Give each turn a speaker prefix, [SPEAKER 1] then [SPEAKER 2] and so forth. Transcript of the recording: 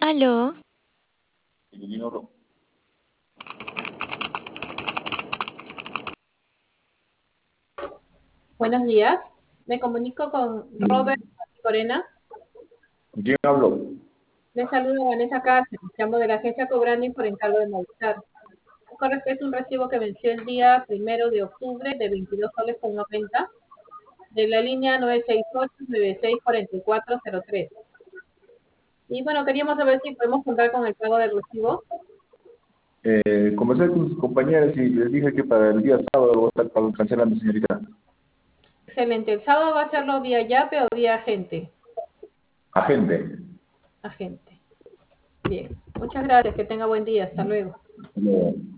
[SPEAKER 1] Aló,
[SPEAKER 2] Buenos días. Me comunico con Robert Corena.
[SPEAKER 3] ¿Quién habló?
[SPEAKER 2] Les saludo Vanessa Cáceres. Llamo de la agencia Cobranding por encargo de Movistar. Con respecto a un recibo que venció el día 1 de octubre de 22 soles con 90 de la línea 968-964403. Y bueno, queríamos saber si podemos contar con el pago del recibo.
[SPEAKER 3] Conversé con sus compañeras y les dije que para el día sábado lo voy a estar cancelando, señorita.
[SPEAKER 2] Excelente. ¿El sábado va a hacerlo vía Yape o vía agente?
[SPEAKER 3] Agente.
[SPEAKER 2] Agente. Bien. Muchas gracias. Que tenga buen día. Hasta luego.